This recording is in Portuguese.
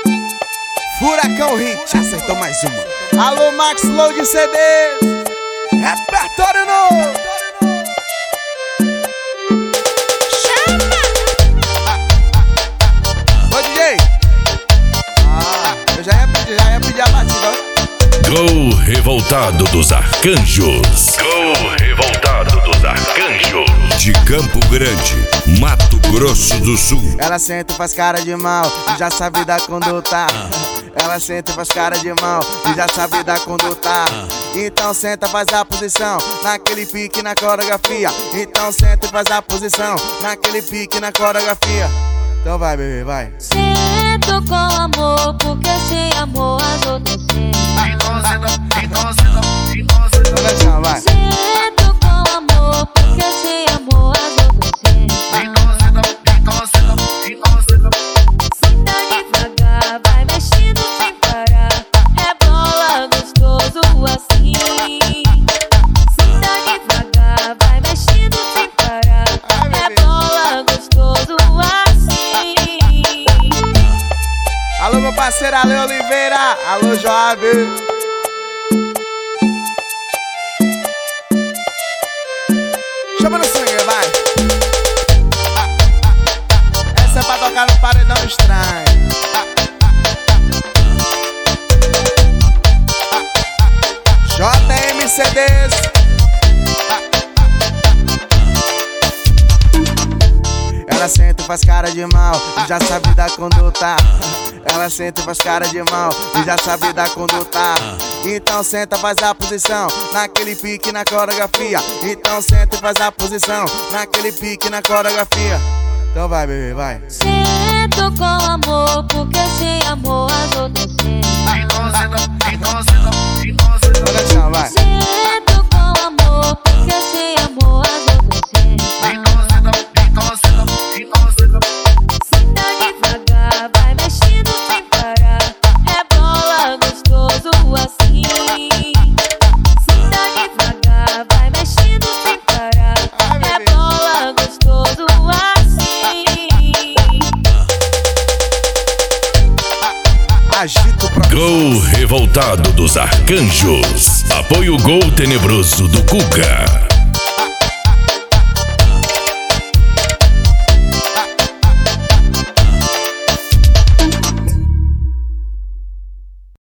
Furacão Hit, acertou mais uma. Alô, Max Load CDs, repertório novo. Chama! Ô DJ, eu já ia pedir a batida. Gol revoltado dos arcanjos. Gol revoltado dos arcanjos. De Campo Grande, Mato Grosso do Sul. Ela senta e faz cara de mal e já sabe da conduta. Ela senta e faz cara de mal e já sabe da conduta. Então senta, faz a posição naquele pique na coreografia. Então senta e faz a posição naquele pique na coreografia. Então vai, bebê, vai. Sento com amor, porque sem amor as outras sentem. Vai. Sento com amor, porque sem amor as outras sentem. Senta devagar, vai mexendo sem parar. Rebola gostoso assim. Senta devagar, vai mexendo sem parar. Rebola gostoso assim. Alô, meu parceiro Ale Oliveira. Alô, Joab. Chama no sangue, vai. Essa é pra tocar no paredão estranho. JMCDs. Ela senta e faz cara de mal e já sabe da conduta. Ela senta e faz cara de mal e já sabe da conduta. Então senta, faz a posição naquele pique na coreografia. Então senta e faz a posição naquele pique na coreografia. Então vai, bebê, vai. Sento com amor, porque sem amor as outras sentem. Olha só, vai. Sento com amor, porque sem amor as outras sentem. Senta devagar, vai mexendo sem parar. Rebola gostoso assim. Senta devagar, vai mexendo sem parar. Rebola gostoso assim. Agito pra Gol revoltado dos arcanjos. Apoio Gol tenebroso do Guga.